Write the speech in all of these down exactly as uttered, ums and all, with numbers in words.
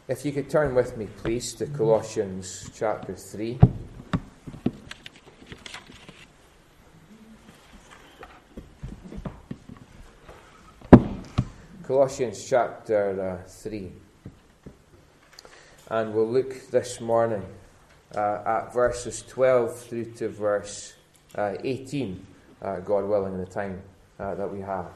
If you could turn with me, please, to Colossians chapter three. Colossians chapter uh, three. And we'll look this morning uh, at verses twelve through to verse uh, eighteen, uh, God willing, in the time uh, that we have.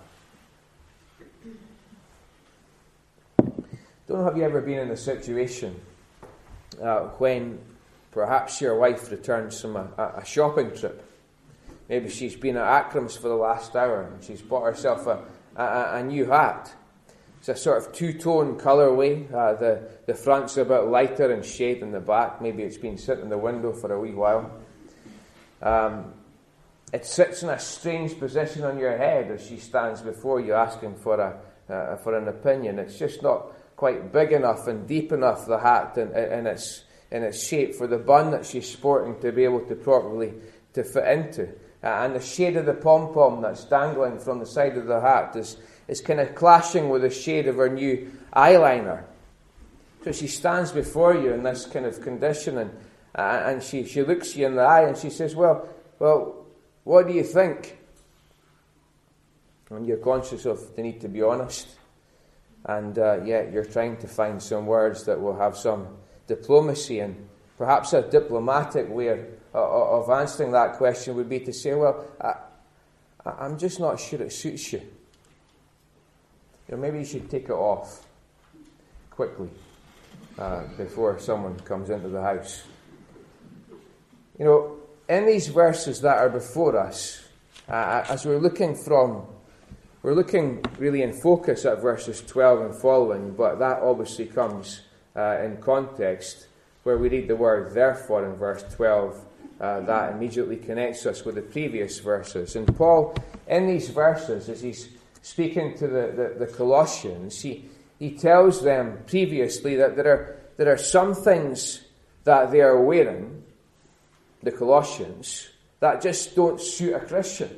Don't know, have you ever been in a situation uh, when perhaps your wife returns from a, a shopping trip? Maybe she's been at Akrams for the last hour and she's bought herself a, a, a new hat. It's a sort of two-tone colourway. Uh, the, the front's a bit lighter in shade than the back. Maybe it's been sitting in the window for a wee while. Um, it sits in a strange position on your head as she stands before you asking for a uh, for an opinion. It's just not quite big enough and deep enough, the hat, in, in its in its shape for the bun that she's sporting to be able to properly to fit into. Uh, and the shade of the pom-pom that's dangling from the side of the hat is, is kind of clashing with the shade of her new eyeliner. So she stands before you in this kind of condition, and, uh, and she, she looks you in the eye and she says, well, well, what do you think? And you're conscious of the need to be honest. And uh, yet you're trying to find some words that will have some diplomacy, and perhaps a diplomatic way of, of answering that question would be to say, well, I, I'm just not sure it suits you. You know, maybe you should take it off quickly uh, before someone comes into the house. You know, in these verses that are before us, uh, as we're looking from We're looking really in focus at verses twelve and following, but that obviously comes uh, in context where we read the word therefore in verse twelve. Uh, that immediately connects us with the previous verses. And Paul, in these verses, as he's speaking to the, the, the Colossians, he, he tells them previously that there are, there are some things that they are wearing, the Colossians, that just don't suit a Christian.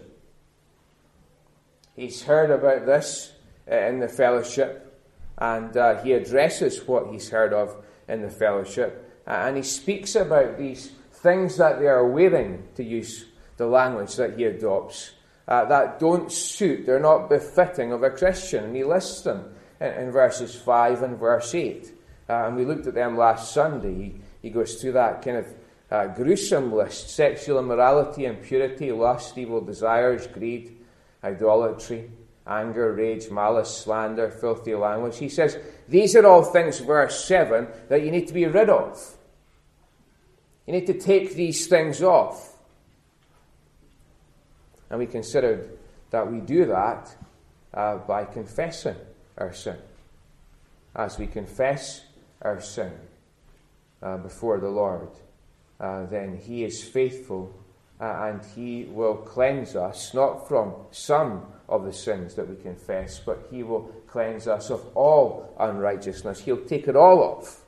He's heard about this uh, in the fellowship, and uh, he addresses what he's heard of in the fellowship, uh, and he speaks about these things that they are wearing, to use the language that he adopts, uh, that don't suit, they're not befitting of a Christian, and he lists them in, in verses five and verse eight, uh, and we looked at them last Sunday. He, he goes through that kind of uh, gruesome list: sexual immorality, impurity, lust, evil desires, greed, idolatry, anger, rage, malice, slander, filthy language. He says, these are all things, verse seven, that you need to be rid of. You need to take these things off. And we considered that we do that uh, by confessing our sin. As we confess our sin uh, before the Lord, uh, then He is faithful Uh, and He will cleanse us, not from some of the sins that we confess, but He will cleanse us of all unrighteousness. He'll take it all off.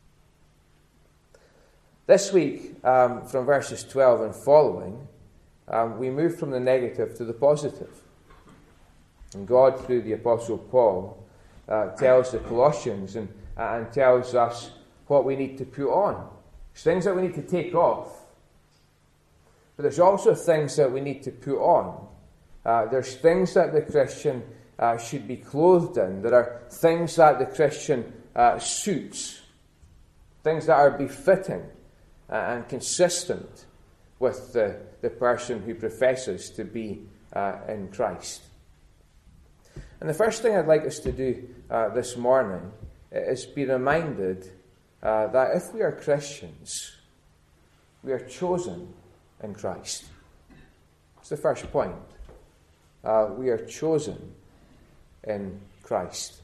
This week, um, from verses twelve and following, um, we move from the negative to the positive. And God, through the Apostle Paul, uh, tells the Colossians and, uh, and tells us what we need to put on. There's things that we need to take off. But there's also things that we need to put on. Uh, there's things that the Christian uh, should be clothed in. There are things that the Christian uh, suits. Things that are befitting uh, and consistent with the, the person who professes to be uh, in Christ. And the first thing I'd like us to do uh, this morning is be reminded uh, that if we are Christians, we are chosen in Christ. It's the first point. Uh, we are chosen in Christ.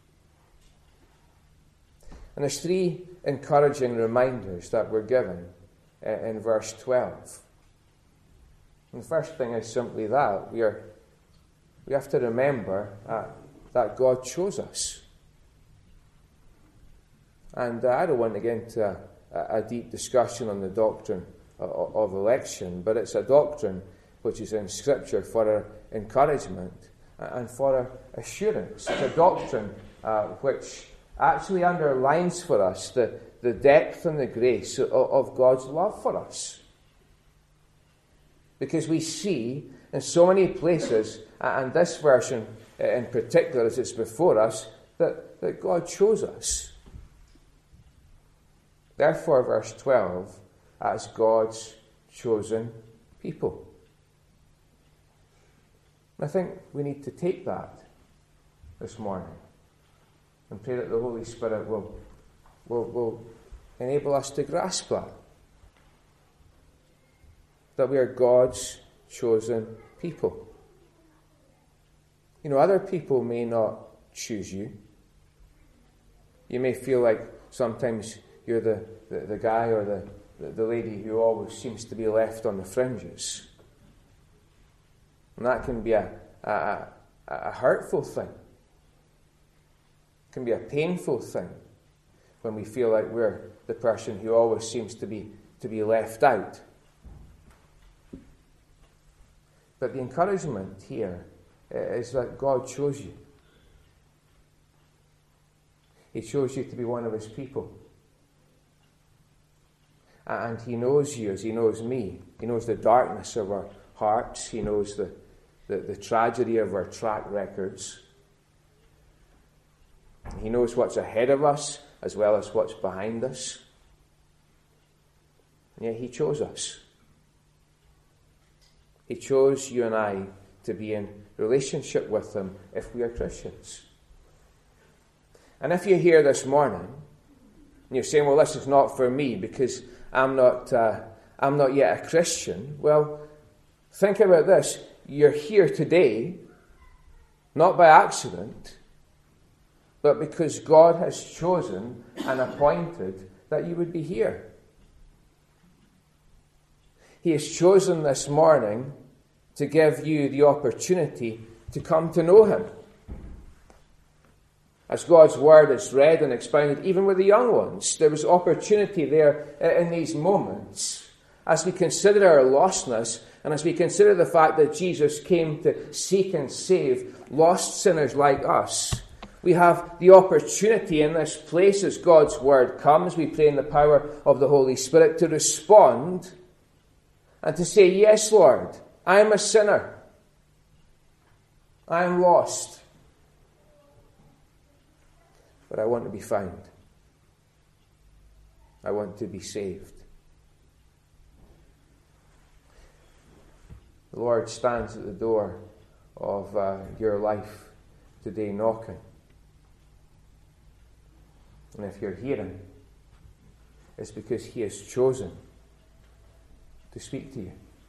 And there's three encouraging reminders that we're given in, in verse twelve. And the first thing is simply that we are we have to remember uh, that God chose us. And uh, I don't want to get into a, a deep discussion on the doctrine of election, but it's a doctrine which is in Scripture for our encouragement and for our assurance. It's a doctrine uh, which actually underlines for us the, the depth and the grace of, of God's love for us. Because we see in so many places, and this version in particular as it's before us, that, that God chose us. Therefore, verse twelve, as God's chosen people. I think we need to take that this morning and pray that the Holy Spirit will, will, will enable us to grasp that. That we are God's chosen people. You know, other people may not choose you. You may feel like sometimes you're the, the, the guy or the, the, the lady who always seems to be left on the fringes. And that can be a, a, a hurtful thing. It can be a painful thing when we feel like we're the person who always seems to be to be left out. But the encouragement here is that God chose you. He chose you to be one of his people. And he knows you as he knows me. He knows the darkness of our hearts. He knows the, the, the tragedy of our track records. He knows what's ahead of us as well as what's behind us. And yet he chose us. He chose you and I to be in relationship with him if we are Christians. And if you're here this morning and you're saying, well, this is not for me because I'm not, uh, I'm not yet a Christian. Well, think about this. You're here today, not by accident, but because God has chosen and appointed that you would be here. He has chosen this morning to give you the opportunity to come to know him. As God's word is read and expounded, even with the young ones, there was opportunity there in these moments. As we consider our lostness, and as we consider the fact that Jesus came to seek and save lost sinners like us, we have the opportunity in this place as God's word comes, we pray in the power of the Holy Spirit, to respond and to say, yes, Lord, I am a sinner. I am lost. But I want to be found. I want to be saved. The Lord stands at the door of uh, your life today knocking. And if you're hearing, it's because he has chosen to speak to you.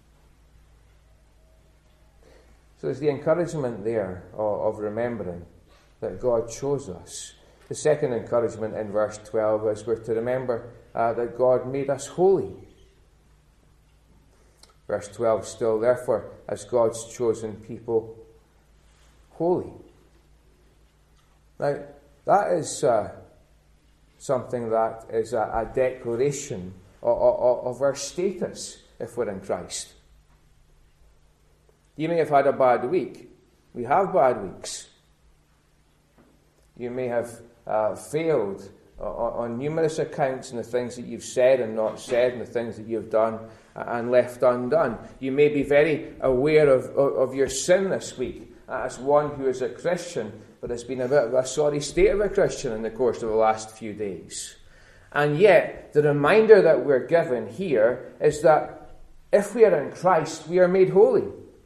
So there's the encouragement there of, of remembering that God chose us. The second encouragement in verse twelve is we're to remember uh, that God made us holy. Verse twelve still, therefore, as God's chosen people, holy. Now, that is uh, something that is a, a declaration of, of, of our status if we're in Christ. You may have had a bad week. We have bad weeks. You may have uh, failed on, on numerous accounts in the things that you've said and not said, and the things that you've done and left undone. You may be very aware of, of, of your sin this week as one who is a Christian, but has been a bit of a sorry state of a Christian in the course of the last few days. And yet, the reminder that we're given here is that if we are in Christ, we are made holy.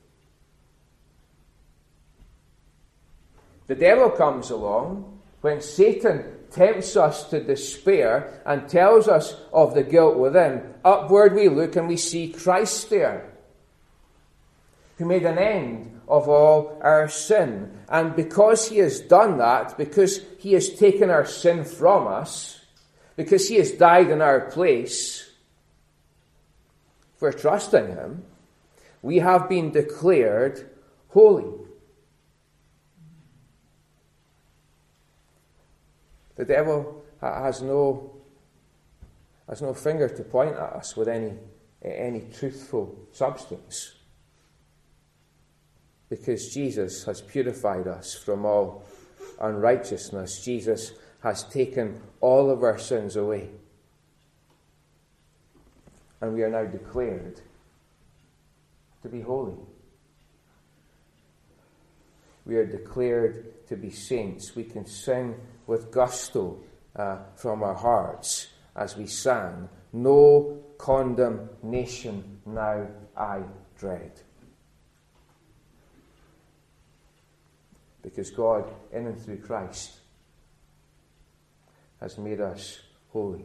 The devil comes along when Satan tempts us to despair and tells us of the guilt within. Upward we look and we see Christ there, who made an end of all our sin. And because he has done that, because he has taken our sin from us, because he has died in our place, if we're trusting him, we have been declared holy. The devil has no, has no finger to point at us with any, any truthful substance, because Jesus has purified us from all unrighteousness. Jesus has taken all of our sins away. And we are now declared to be holy. We are declared to be saints. We can sing with gusto uh, from our hearts as we sang, "No condemnation now I dread." Because God, in and through Christ, has made us holy.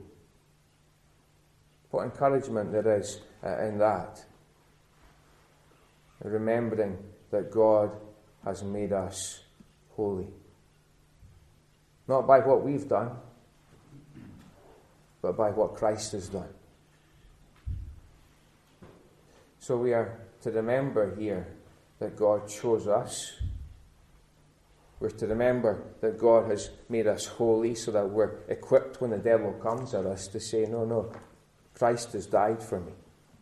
What encouragement there is uh, in that. Remembering that God has made us holy. Not by what we've done, but by what Christ has done. So we are to remember here that God chose us. We're to remember that God has made us holy so that we're equipped when the devil comes at us to say, no, no, Christ has died for me.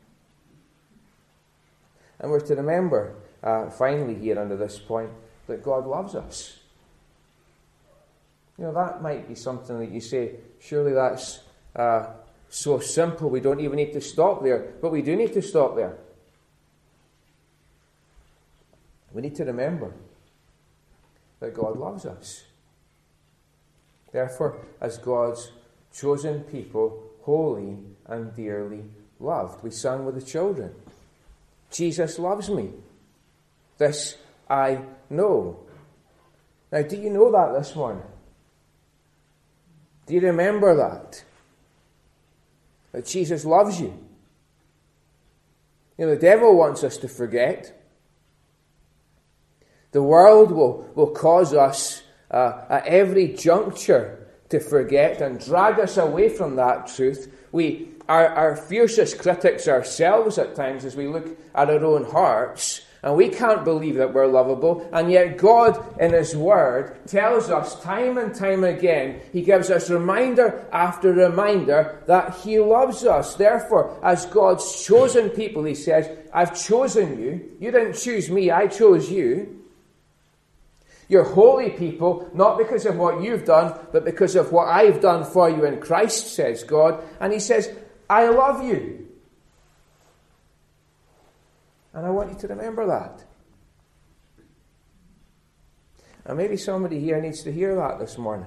And we're to remember, uh, finally here under this point, that God loves us. You know, that might be something that you say, surely that's uh, so simple, we don't even need to stop there. But we do need to stop there. We need to remember that God loves us. Therefore, as God's chosen people, holy and dearly loved. We sang with the children, Jesus loves me. This I know. Now, do you know that this morning? Do you remember that? That Jesus loves you? You know, the devil wants us to forget. The world will, will cause us uh, at every juncture to forget and drag us away from that truth. We are our fiercest critics ourselves at times as we look at our own hearts, and we can't believe that we're lovable, and yet God in His Word tells us time and time again, He gives us reminder after reminder that He loves us. Therefore, as God's chosen people, He says, I've chosen you. You didn't choose me, I chose you. You're holy people, not because of what you've done, but because of what I've done for you in Christ, says God. And He says, I love you. And I want you to remember that. And maybe somebody here needs to hear that this morning.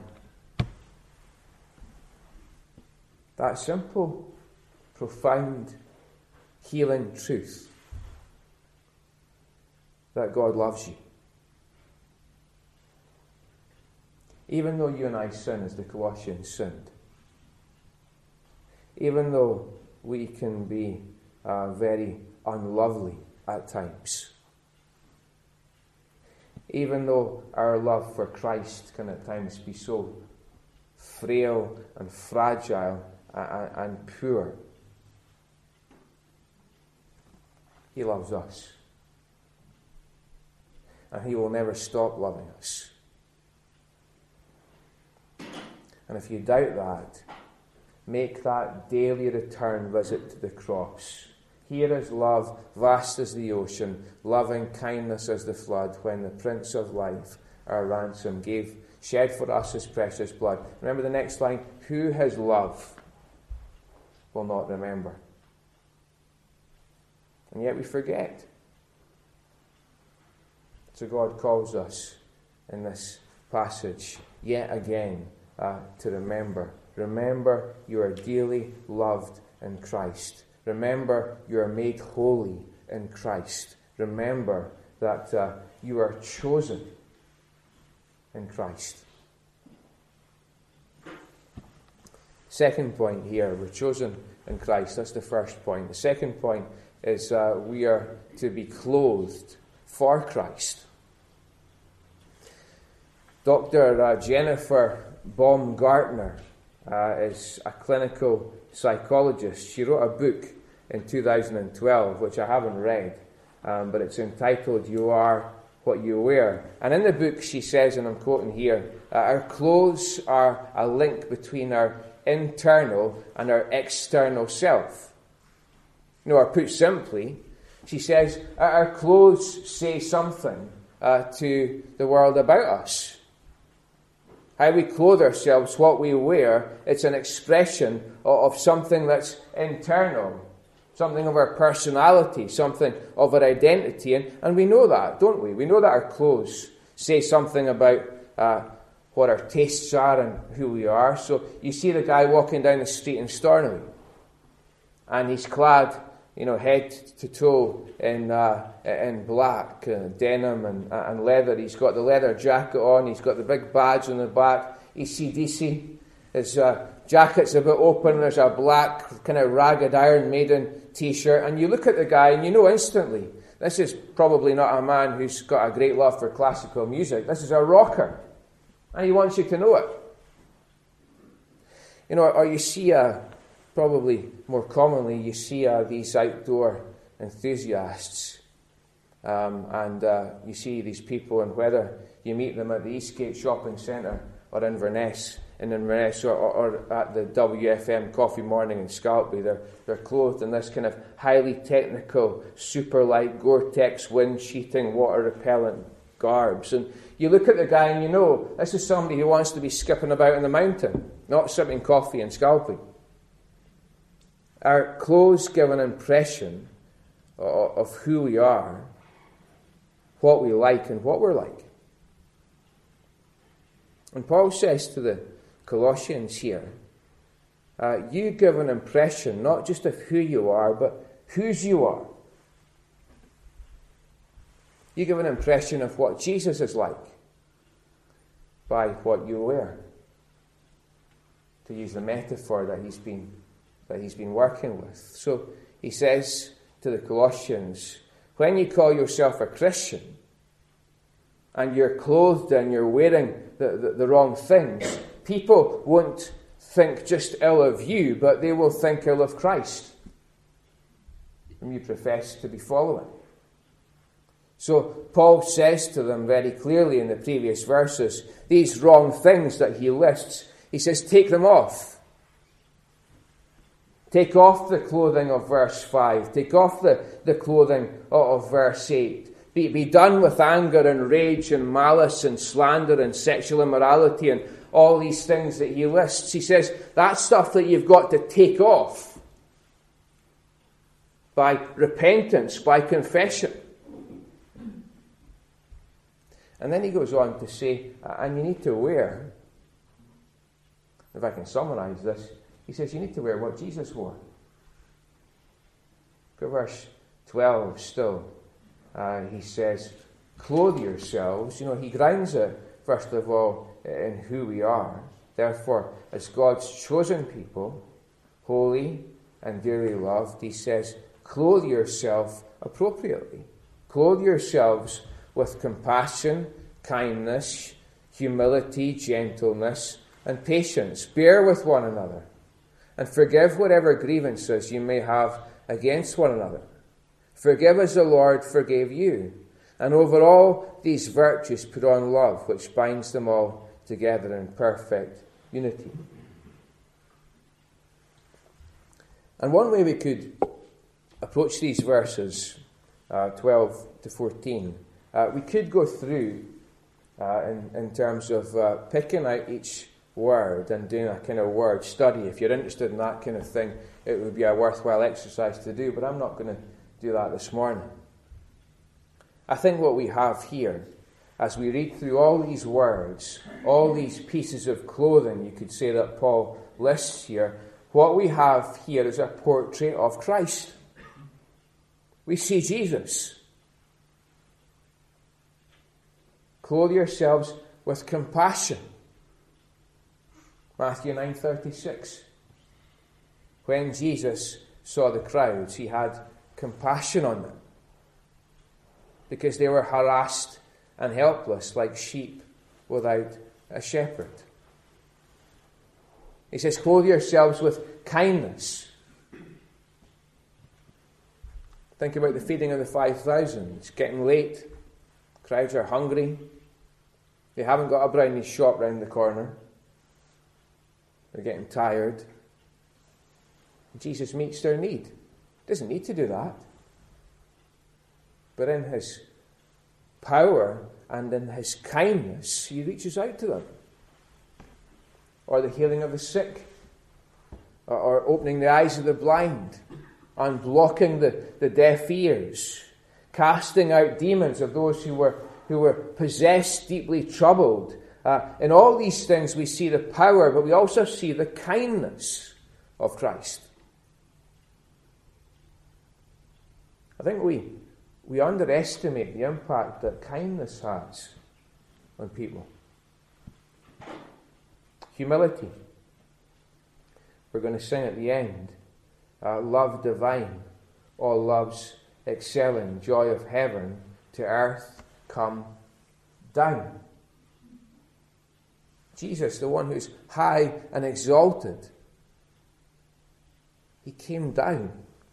That simple, profound, healing truth that God loves you. Even though you and I sin as the Colossians sinned. Even though we can be uh, very unlovely at times. Even though our love for Christ can at times be so frail and fragile and, and poor. He loves us. And He will never stop loving us. And if you doubt that, make that daily return visit to the cross. Here is love, vast as the ocean, loving kindness as the flood, when the Prince of Life, our ransom, gave, shed for us His precious blood. Remember the next line, who His love will not remember. And yet we forget. So God calls us in this passage yet again Uh, to remember. Remember you are dearly loved in Christ. Remember you are made holy in Christ. Remember that uh, you are chosen in Christ. Second point here, we're chosen in Christ. That's the first point. The second point is uh, we are to be clothed for Christ. Doctor Uh, Jennifer Baumgartner uh, is a clinical psychologist. She wrote a book in two thousand twelve, which I haven't read, um, but it's entitled You Are What You Wear. And in the book she says, and I'm quoting here, uh, our clothes are a link between our internal and our external self. You know, or put simply, she says, our clothes say something uh, to the world about us. How we clothe ourselves, what we wear, it's an expression of, of something that's internal, something of our personality, something of our identity. And, and we know that, don't we? We know that our clothes say something about uh, what our tastes are and who we are. So you see the guy walking down the street in Stornoway, and he's clad, you know, head to toe in uh, in black uh, denim and, and leather. He's got the leather jacket on. He's got the big badge on the back. A C D C. His uh, jacket's a bit open. There's a black kind of ragged Iron Maiden T-shirt. And you look at the guy and you know instantly, this is probably not a man who's got a great love for classical music. This is a rocker. And he wants you to know it. You know, or you see a... Probably more commonly, you see uh, these outdoor enthusiasts, um, and uh, you see these people, and whether you meet them at the Eastgate Shopping Centre or in Inverness, in Inverness, or, or, or at the W F M Coffee Morning in Scalpay, they're they're clothed in this kind of highly technical, super light Gore-Tex wind-sheeting, water-repellent garbs, and you look at the guy and you know this is somebody who wants to be skipping about in the mountain, not sipping coffee in Scalpay. Our clothes give an impression of who we are, what we like, and what we're like. And Paul says to the Colossians here, uh, you give an impression not just of who you are, but whose you are. You give an impression of what Jesus is like by what you wear. To use the metaphor that he's been that he's been working with. So he says to the Colossians, when you call yourself a Christian and you're clothed and you're wearing the, the, the wrong things, people won't think just ill of you, but they will think ill of Christ, whom you profess to be following. So Paul says to them very clearly in the previous verses, these wrong things that he lists, he says, take them off. Take off the clothing of verse five. Take off the, the clothing of, of verse eight. Be, be done with anger and rage and malice and slander and sexual immorality and all these things that he lists. He says, that's stuff that you've got to take off by repentance, by confession. And then he goes on to say, and you need to wear, if I can summarize this, he says you need to wear what Jesus wore. Go verse twelve still. Uh, he says, clothe yourselves. You know, he grounds it, first of all, in who we are. Therefore, as God's chosen people, holy and dearly loved, he says, clothe yourself appropriately. Clothe yourselves with compassion, kindness, humility, gentleness, and patience. Bear with one another, and forgive whatever grievances you may have against one another. Forgive as the Lord forgave you. And over all these virtues put on love, which binds them all together in perfect unity. And one way we could approach these verses, uh, twelve to fourteen, uh, we could go through uh, in, in terms of uh, picking out each word and doing a kind of word study. If you're interested in that kind of thing, it would be a worthwhile exercise to do, but I'm not going to do that this morning. I think what we have here, as we read through all these words, all these pieces of clothing, you could say that Paul lists here, what we have here is a portrait of Christ. We see Jesus. Clothe yourselves with compassion. Matthew nine thirty-six. When Jesus saw the crowds, he had compassion on them because they were harassed and helpless like sheep without a shepherd. He says, clothe yourselves with kindness. Think about the feeding of the five thousand. It's getting late. Crowds are hungry. They haven't got a brownie shop round the corner. They're getting tired. Jesus meets their need. Doesn't need to do that. But in his power and in his kindness, he reaches out to them. or the healing of the sick, or, or opening the eyes of the blind, unblocking the, the deaf ears, casting out demons of those who were, who were possessed, deeply troubled. Uh, in all these things we see the power, but we also see the kindness of Christ. I think we, we underestimate the impact that kindness has on people. Humility. We're going to sing at the end. Uh, love divine, all loves excelling, joy of heaven to earth come down. Jesus, the one who's high and exalted, he came down.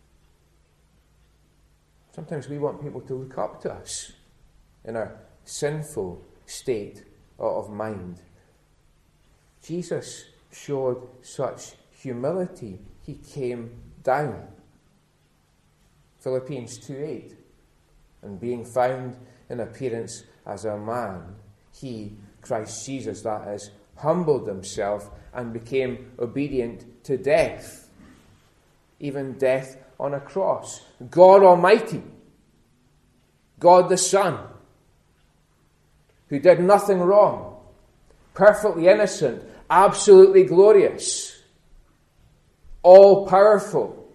Sometimes we want people to look up to us in our sinful state of mind. Jesus showed such humility. He came down. Philippians two eight. And being found in appearance as a man, he, Christ Jesus, that is, humbled himself and became obedient to death, even death on a cross. God Almighty, God the Son, who did nothing wrong, perfectly innocent, absolutely glorious, all-powerful.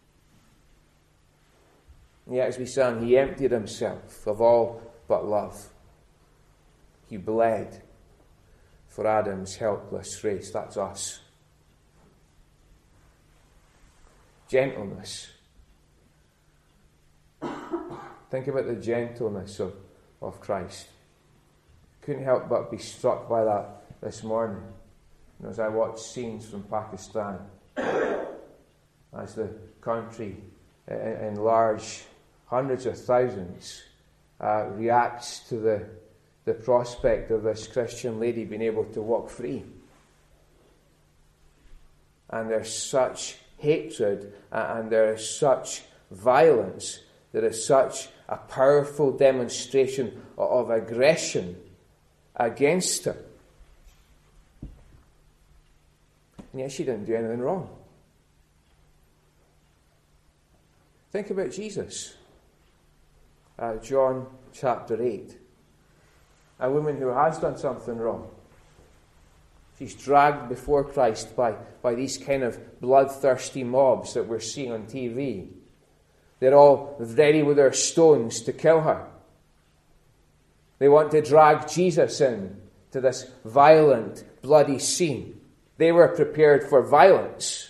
Yet, as we sang, he emptied himself of all but love. He bled for Adam's helpless race. That's us. Gentleness. Think about the gentleness of, of Christ. Couldn't help but be struck by that this morning as I watched scenes from Pakistan as the country in, in large hundreds of thousands uh, reacts to the, the prospect of this Christian lady being able to walk free. And there's such hatred and there is such violence. There is such a powerful demonstration of aggression against her. And yet she didn't do anything wrong. Think about Jesus. Uh, John chapter eight. A woman who has done something wrong. She's dragged before Christ by, by these kind of bloodthirsty mobs that we're seeing on T V. They're all ready with their stones to kill her. They want to drag Jesus in to this violent, bloody scene. They were prepared for violence.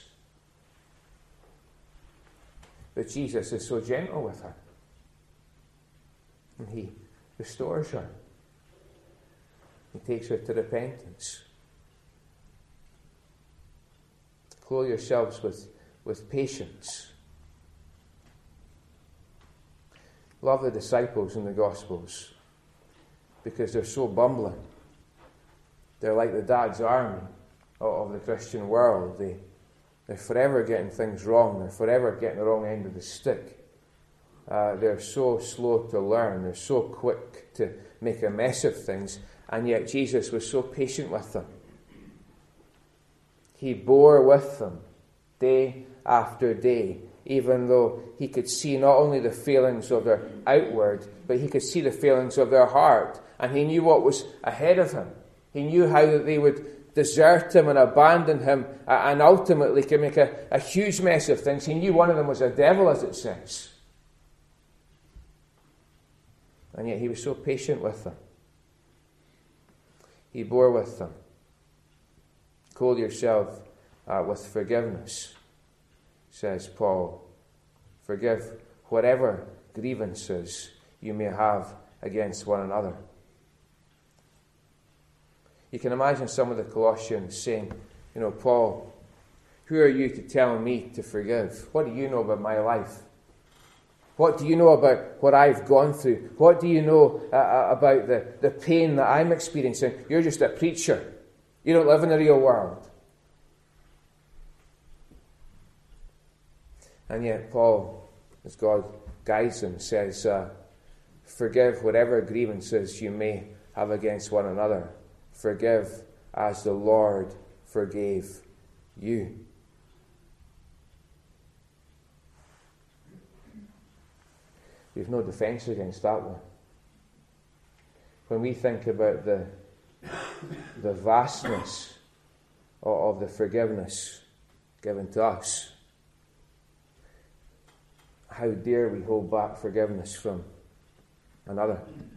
But Jesus is so gentle with her. And he restores her. He takes her to repentance. Clothe yourselves with, with patience. Love the disciples in the Gospels because they're so bumbling. They're like the Dad's Army of the Christian world. They, they're forever getting things wrong. They're forever getting the wrong end of the stick. Uh, they're so slow to learn. They're so quick to make a mess of things. And yet Jesus was so patient with them. He bore with them day after day, even though he could see not only the failings of their outward, but he could see the failings of their heart. And he knew what was ahead of him. He knew how that they would desert him and abandon him and ultimately could make a, a huge mess of things. He knew one of them was a devil, as it says. And yet he was so patient with them. He bore with them. Clothe yourself uh, with forgiveness, says Paul. Forgive whatever grievances you may have against one another. You can imagine some of the Colossians saying, you know, Paul, who are you to tell me to forgive? What do you know about my life? What do you know about what I've gone through? What do you know uh, about the, the pain that I'm experiencing? You're just a preacher. You don't live in the real world. And yet Paul, as God guides him, says, uh, forgive whatever grievances you may have against one another. Forgive as the Lord forgave you. We've no defence against that one. When we think about the, the vastness of, of the forgiveness given to us, how dare we hold back forgiveness from another?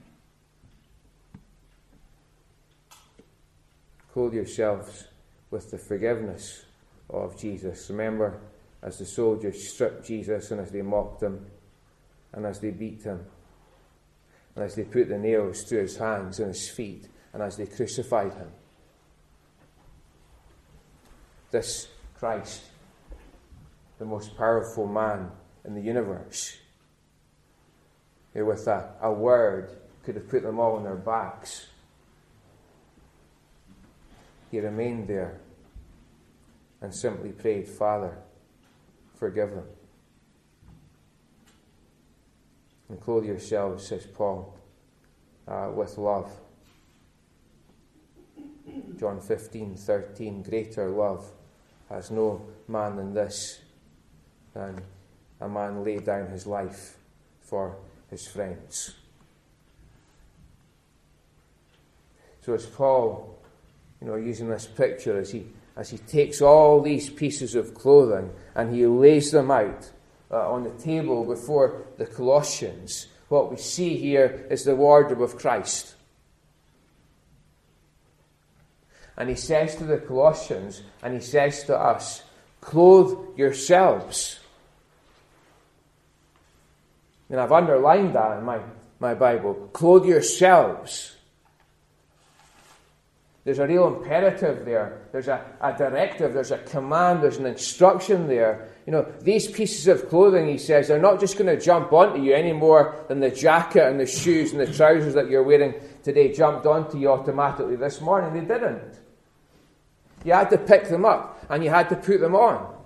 Clothe yourselves with the forgiveness of Jesus. Remember, as the soldiers stripped Jesus and as they mocked him and as they beat him and as they put the nails through his hands and his feet and as they crucified him. This Christ, the most powerful man in the universe, who with a, a word could have put them all on their backs, he remained there and simply prayed, Father, forgive them. And clothe yourselves, says Paul, uh, with love. John fifteen thirteen, greater love has no man than this, than a man lay down his life for his friends. So as Paul, you know, using this picture, as he as he takes all these pieces of clothing and he lays them out uh, on the table before the Colossians, what we see here is the wardrobe of Christ. And he says to the Colossians, and he says to us, clothe yourselves. And I've underlined that in my, my Bible. Clothe yourselves. There's a real imperative there. There's a, a directive. There's a command. There's an instruction there. You know, these pieces of clothing, he says, they're not just going to jump onto you any more than the jacket and the shoes and the trousers that you're wearing today jumped onto you automatically this morning. They didn't. You had to pick them up and you had to put them on.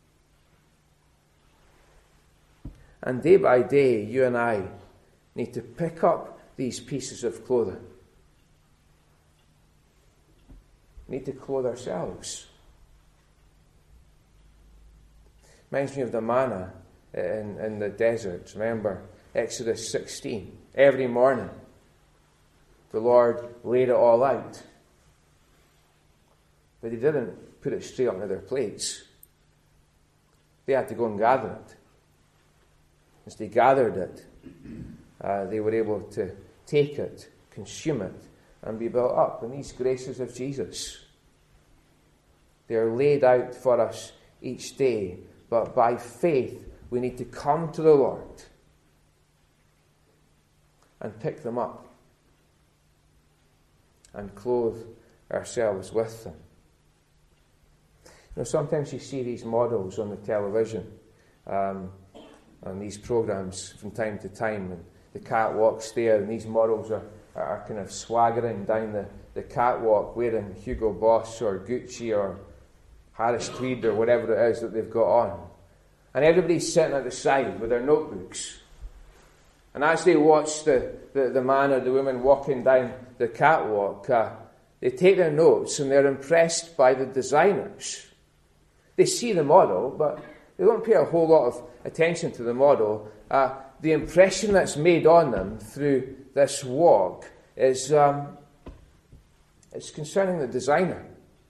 And day by day, you and I need to pick up these pieces of clothing. We need to clothe ourselves. Reminds me of the manna in, in the desert. Remember, Exodus sixteen. Every morning, the Lord laid it all out. But he didn't put it straight onto their plates. They had to go and gather it. As they gathered it, uh, they were able to take it, consume it, and be built up in these graces of Jesus. They are laid out for us each day, but by faith we need to come to the Lord and pick them up and clothe ourselves with them. You know, sometimes you see these models on the television um, and these programs from time to time, and the catwalk's there, and these models are, are kind of swaggering down the, the catwalk wearing Hugo Boss or Gucci or Harris Tweed or whatever it is that they've got on. And everybody's sitting at the side with their notebooks. And as they watch the, the, the man or the woman walking down the catwalk, uh, they take their notes and they're impressed by the designers. They see the model, but they don't pay a whole lot of attention to the model. Uh, the impression that's made on them through this walk is um, it's concerning the designer.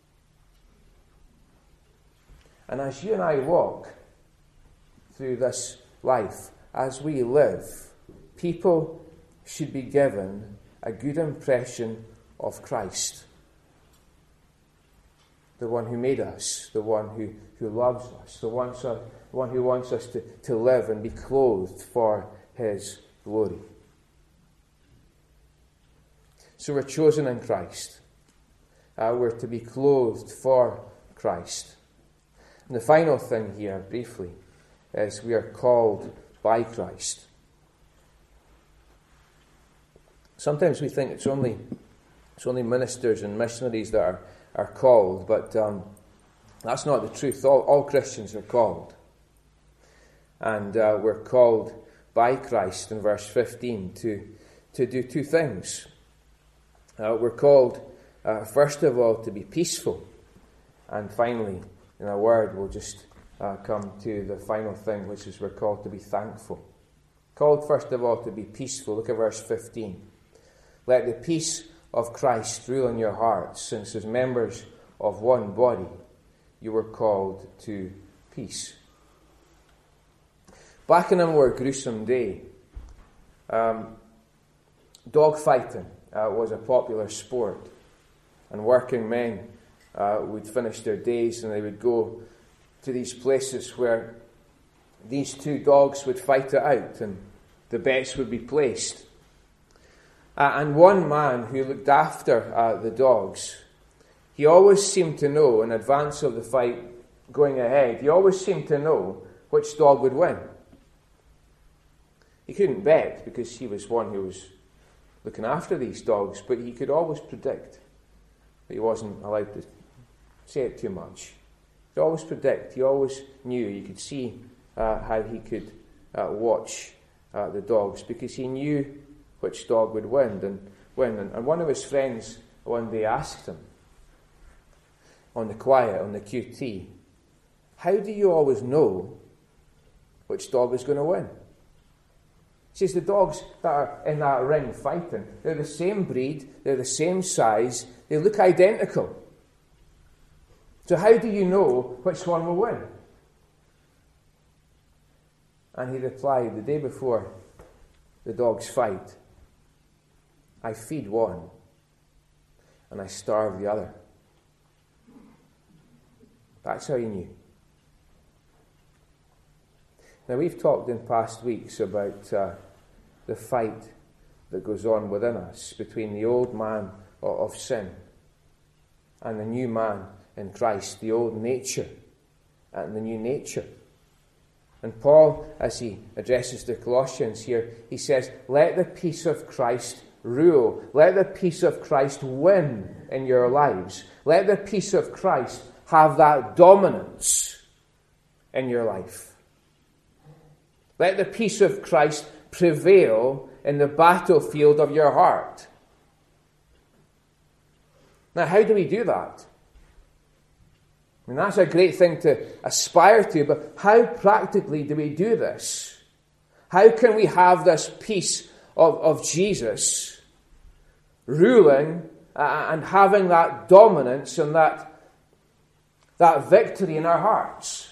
And as you and I walk through this life, as we live, people should be given a good impression of Christ. The one who made us, the one who, who loves us, the one, so, the one who wants us to, to live and be clothed for his glory. So we're chosen in Christ. Uh, we're to be clothed for Christ. And the final thing here, briefly, is we are called by Christ. Sometimes we think it's only it's only ministers and missionaries that are, are called, but um, that's not the truth. All, all Christians are called. And uh, we're called by Christ in verse fifteen to, to do two things. Uh, we're called, uh, first of all, to be peaceful And finally, in a word, we'll just uh, come to the final thing, which is we're called to be thankful. Called, first of all, to be peaceful. Look at verse fifteen. Let the peace of Christ rule in your hearts, since as members of one body you were called to peace. Back in a more gruesome day, um, dogfighting uh, was a popular sport, and working men uh, would finish their days and they would go to these places where these two dogs would fight it out and the bets would be placed. Uh, and one man who looked after uh, the dogs, he always seemed to know in advance of the fight going ahead, he always seemed to know which dog would win. He couldn't bet because he was one who was looking after these dogs, but he could always predict. But he wasn't allowed to say it too much. He could always predict. He always knew. You could see uh, how he could uh, watch uh, the dogs because he knew which dog would win. And win. And, and one of his friends one day asked him, on the quiet, on the Q T, how do you always know which dog is going to win? He says the dogs that are in that ring fighting, they're the same breed, they're the same size, they look identical. So how do you know which one will win? And he replied, the day before the dogs fight, I feed one and I starve the other. That's how he knew. Now, we've talked in past weeks about uh, the fight that goes on within us between the old man of sin and the new man in Christ, the old nature and the new nature. And Paul, as he addresses the Colossians here, he says, let the peace of Christ rule. Let the peace of Christ win in your lives. Let the peace of Christ have that dominance in your life. Let the peace of Christ prevail in the battlefield of your heart. Now, how do we do that? I mean, that's a great thing to aspire to, but how practically do we do this? How can we have this peace of, of Jesus ruling uh, and having that dominance and that, that victory in our hearts?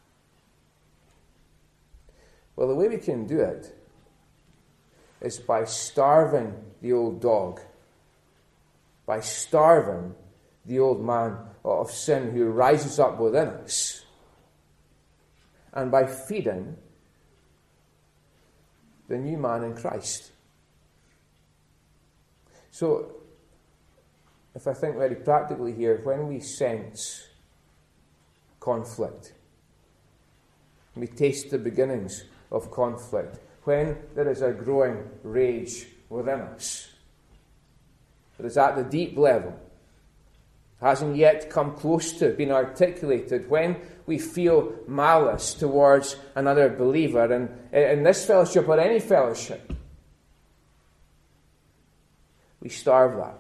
Well, the way we can do it is by starving the old dog, by starving the old man of sin who rises up within us, and by feeding the new man in Christ. So, if I think very practically here, when we sense conflict, we taste the beginnings of conflict, when there is a growing rage within us, it is at the deep level, hasn't yet come close to being articulated, when we feel malice towards another believer, and in this fellowship or any fellowship, we starve that.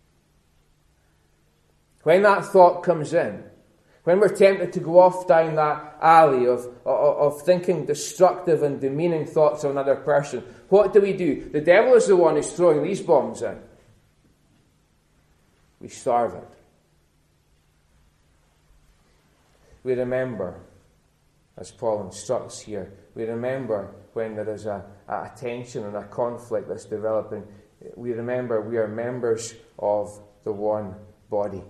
When that thought comes in, when we're tempted to go off down that alley of, of, of thinking destructive and demeaning thoughts of another person, what do we do? The devil is the one who's throwing these bombs in. We starve it. We remember, as Paul instructs here, we remember when there is a, a tension and a conflict that's developing. We remember we are members of the one body.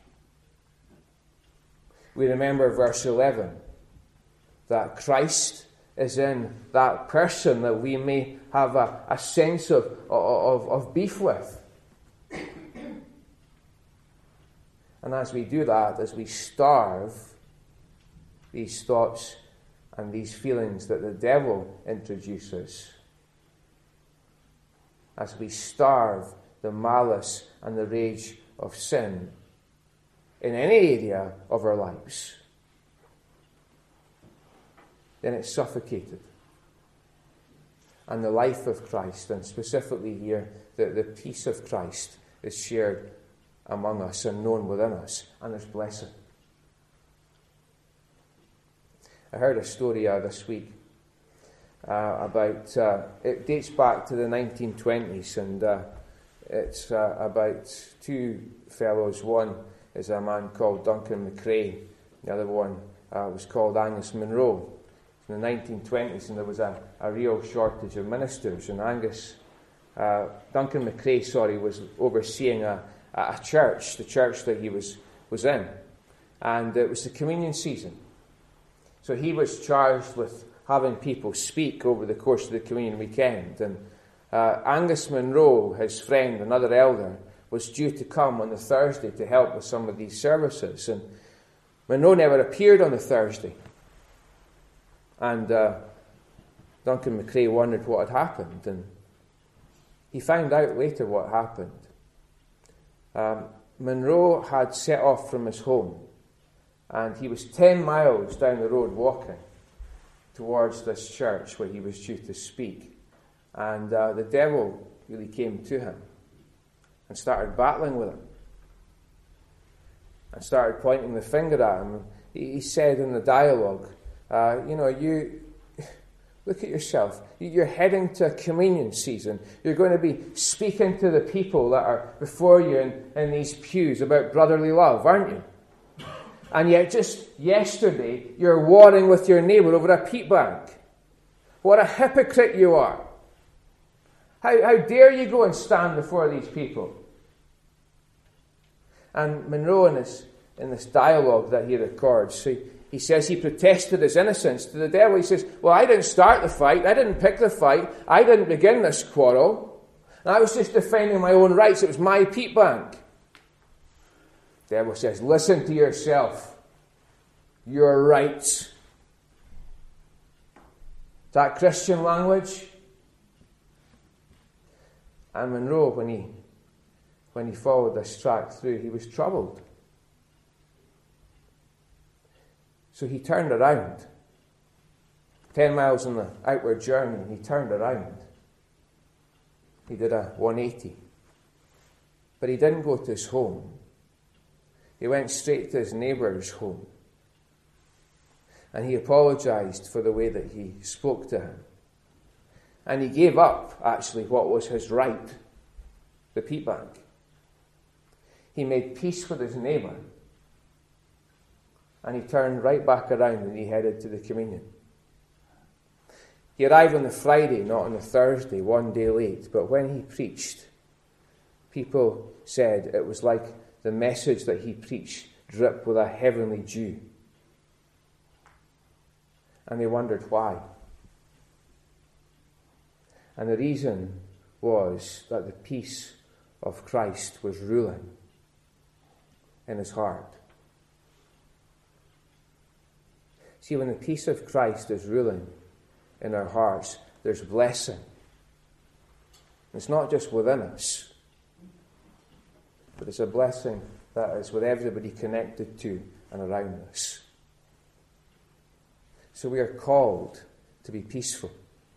We remember verse eleven, that Christ is in that person that we may have a, a sense of, of, of beef with. And as we do that, as we starve these thoughts and these feelings that the devil introduces, as we starve the malice and the rage of sin in any area of our lives, then it's suffocated. And the life of Christ, and specifically here, the, the peace of Christ, is shared among us and known within us, and there's blessing. I heard a story uh, this week uh, about, uh, it dates back to the nineteen twenties, and uh, it's uh, about two fellows. One is a man called Duncan McCrae. The other one uh, was called Angus Munro. In the nineteen twenties, and there was a, a real shortage of ministers, and Angus, uh, Duncan McCrae, sorry, was overseeing a, a church, the church that he was, was in, and it was the communion season. So he was charged with having people speak over the course of the communion weekend, and uh, Angus Munro, his friend, another elder, was due to come on the Thursday to help with some of these services, and Munro never appeared on the Thursday. And uh, Duncan McCrae wondered what had happened, and he found out later what happened. Um, Munro had set off from his home, and he was ten miles down the road walking towards this church where he was due to speak. And uh, the devil really came to him and started battling with him and started pointing the finger at him. He, he said in the dialogue, Uh, you know, you look at yourself. You're heading to a communion season. You're going to be speaking to the people that are before you in, in these pews about brotherly love, aren't you? And yet just yesterday, you're warring with your neighbour over a peat bank. What a hypocrite you are. How, how dare you go and stand before these people? And Munro, in this, in this dialogue that he records, he, He says he protested his innocence to the devil. He says, well, I didn't start the fight. I didn't pick the fight. I didn't begin this quarrel. And I was just defending my own rights. It was my peat bank. The devil says, listen to yourself. Your rights. Is that Christian language? And Munro, when he, when he followed this track through, he was troubled. So he turned around. Ten miles on the outward journey, he turned around. He did a one eighty. But he didn't go to his home. He went straight to his neighbour's home. And he apologised for the way that he spoke to him. And he gave up, actually, what was his right, the peat bank. He made peace with his neighbour. And he turned right back around and he headed to the communion. He arrived on the Friday, not on the Thursday, one day late. But when he preached, people said it was like the message that he preached dripped with a heavenly dew. And they wondered why. And the reason was that the peace of Christ was ruling in his heart. See, when the peace of Christ is ruling in our hearts, there's blessing. It's not just within us, but it's a blessing that is with everybody connected to and around us. So we are called to be peaceful.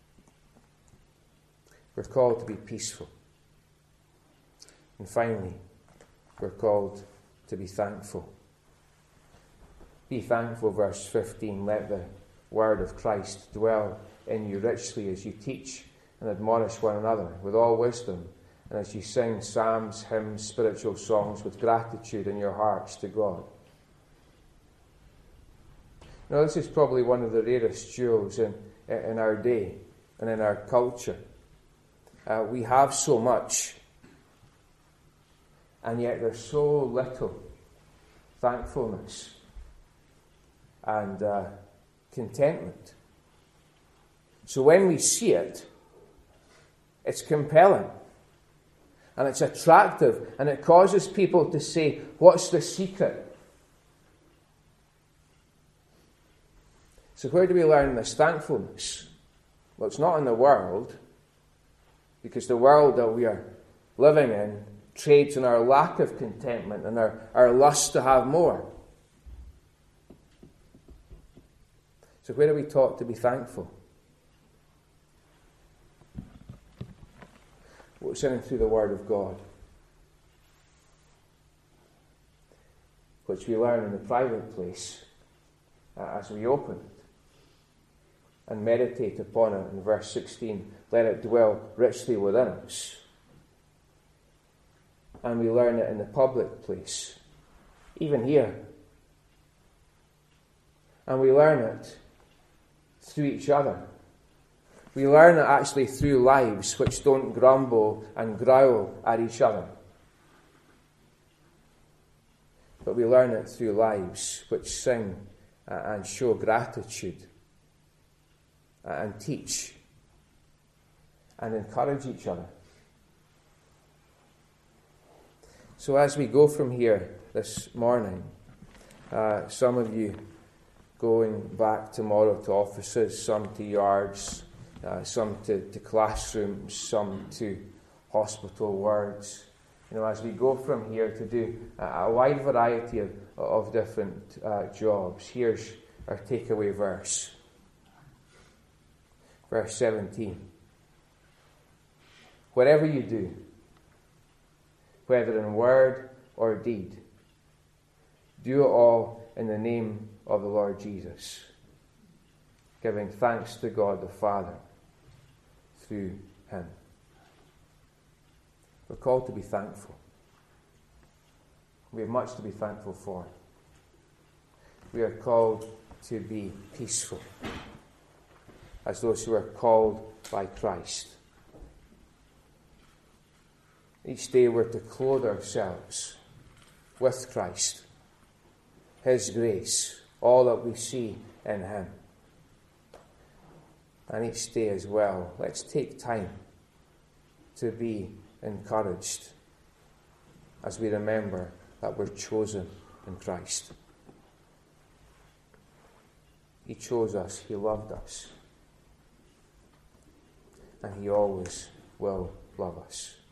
We're called to be peaceful. And finally, we're called to be thankful. Be thankful, verse fifteen. Let the word of Christ dwell in you richly as you teach and admonish one another with all wisdom, and as you sing psalms, hymns, spiritual songs with gratitude in your hearts to God. Now, this is probably one of the rarest jewels in, in our day and in our culture. Uh, we have so much, and yet there's so little thankfulness and uh, contentment. So when we see it, it's compelling and it's attractive, and it causes people to say, what's the secret? So where do we learn this thankfulness? Well, it's not in the world, because the world that we are living in trades on our lack of contentment and our, our lust to have more. So where are we taught to be thankful? Well, it's in and through the Word of God, which we learn in the private place uh, as we open it. and meditate upon it in verse sixteen. Let it dwell richly within us. And we learn it in the public place, even here. And we learn it through each other. We learn it actually through lives which don't grumble and growl at each other. But we learn it through lives which sing and show gratitude and teach and encourage each other. So as we go from here this morning, uh, some of you going back tomorrow to offices, some to yards, uh, some to, to classrooms, some to hospital wards. You know, as we go from here to do a, a wide variety of, of different uh, jobs, here's our takeaway verse. Verse seventeen. Whatever you do, whether in word or deed, do it all in the name of the Lord Jesus, giving thanks to God the Father through him. We're called to be thankful. We have much to be thankful for. We are called to be peaceful, as those who are called by Christ. Each day we're to clothe ourselves with Christ, his grace, all that we see in him. And each day as well, let's take time to be encouraged as we remember that we're chosen in Christ. He chose us, he loved us, and he always will love us.